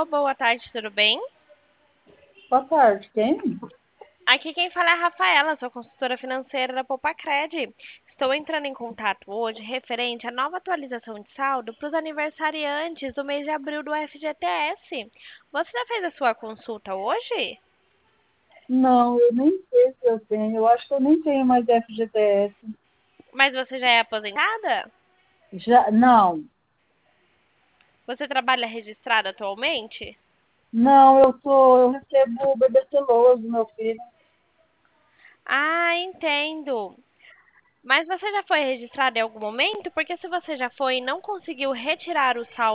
Alô, boa tarde, tudo bem? Boa tarde, quem? Aqui quem fala é a Rafaela, sou consultora financeira da Poupacred. Estou entrando em contato hoje referente à nova atualização de saldo para os aniversariantes do mês de abril do FGTS. Você já fez a sua consulta hoje? Não, eu nem sei se eu tenho. Eu acho que eu nem tenho mais FGTS. Mas você já é aposentada? Já, não, Você trabalha registrada atualmente? não, eu recebo o bebê celoso do meu filho. Ah, entendo. Mas você já foi registrada em algum momento? Porque se você já foi e não conseguiu retirar o saldo